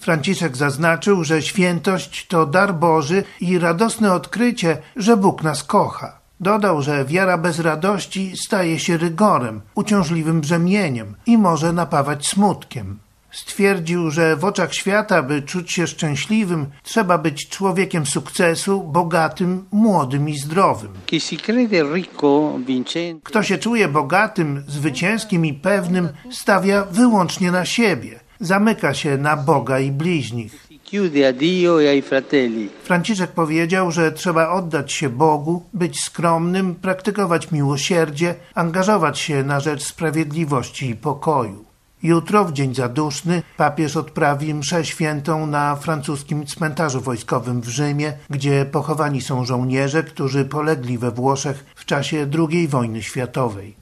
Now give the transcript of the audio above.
Franciszek zaznaczył, że świętość to dar Boży i radosne odkrycie, że Bóg nas kocha. Dodał, że wiara bez radości staje się rygorem, uciążliwym brzemieniem i może napawać smutkiem. Stwierdził, że w oczach świata, by czuć się szczęśliwym, trzeba być człowiekiem sukcesu, bogatym, młodym i zdrowym. Kto się czuje bogatym, zwycięskim i pewnym, stawia wyłącznie na siebie. Zamyka się na Boga i bliźnich. Franciszek powiedział, że trzeba oddać się Bogu, być skromnym, praktykować miłosierdzie, angażować się na rzecz sprawiedliwości i pokoju. Jutro, w dzień zaduszny, papież odprawi mszę świętą na francuskim cmentarzu wojskowym w Rzymie, gdzie pochowani są żołnierze, którzy polegli we Włoszech w czasie II wojny światowej.